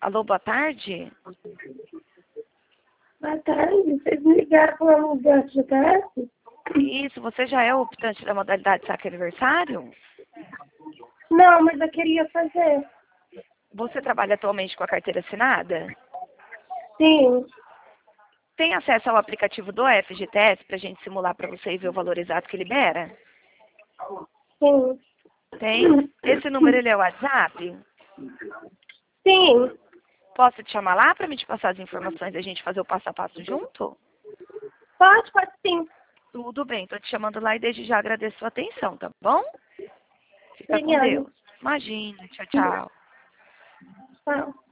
Alô, boa tarde? Boa tarde, vocês me ligaram para uma mudança de GPS? Isso, você já é o optante da modalidade saque aniversário? Não, mas eu queria fazer. Você trabalha atualmente com a carteira assinada? Sim, Tem acesso ao aplicativo do FGTS para a gente simular para você e ver o valor exato que libera? sim. Tem. Esse número ele é o WhatsApp? Sim, Posso te chamar lá para me te passar as informações e a gente fazer o passo a passo junto? pode sim. Tudo bem, estou te chamando lá e desde já agradeço a sua atenção, tá bom? Fica com Obrigada. Deus. Imagina, tchau, tchau. Tchau.